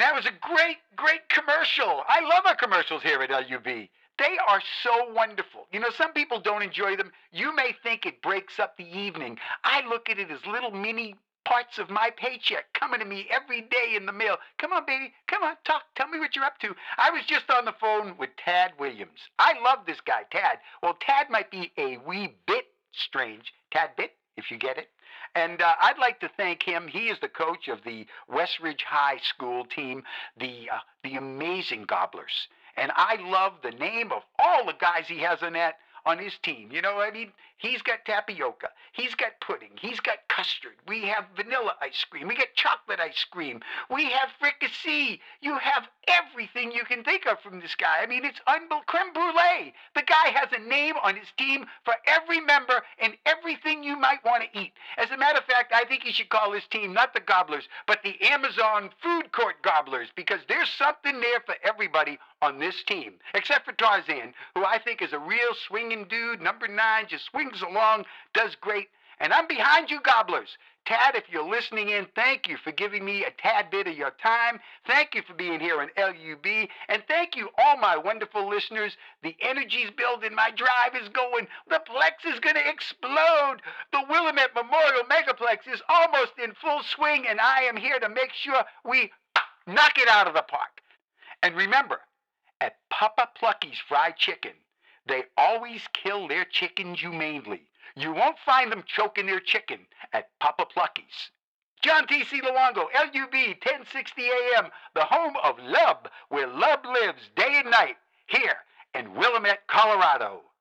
that was a great, great commercial. I love our commercials here at LUV. They are so wonderful. You know, some people don't enjoy them. You may think it breaks up the evening. I look at it as little mini parts of my paycheck coming to me every day in the mail. Come on, baby. Come on, talk. Tell me what you're up to. I was just on the phone with Tad Williams. I love this guy, Tad. Well, Tad might be a wee bit strange. Tad bit, if you get it. And I'd like to thank him. He is the coach of the Westridge High School team, the amazing Gobblers. And I love the name of all the guys he has on his team. You know, I mean, he's got tapioca, he's got pudding, he's got custard. We have vanilla ice cream, we got chocolate ice cream, we have fricassee. You have everything you can think of from this guy. I mean, it's creme brulee. The guy has a name on his team for every member and everything you might want to eat. As a matter of fact, I think he should call his team not the Gobblers, but the Amazon Food Court Gobblers, because there's something there for everybody on this team, except for Tarzan, who I think is a real swinging dude. Number 9 just swings along, does great. And I'm behind you, Gobblers. Tad, if you're listening in, thank you for giving me a tad bit of your time. Thank you for being here on LUB. And thank you, all my wonderful listeners. The energy's building. My drive is going. The Plex is going to explode. The Willamette Memorial Megaplex is almost in full swing, and I am here to make sure we knock it out of the park. And remember, at Papa Plucky's Fried Chicken, they always kill their chickens humanely. You won't find them choking their chicken at Papa Plucky's. John T.C. Luongo, LUB 1060 AM, the home of love, where love lives day and night, here in Willamette, Colorado.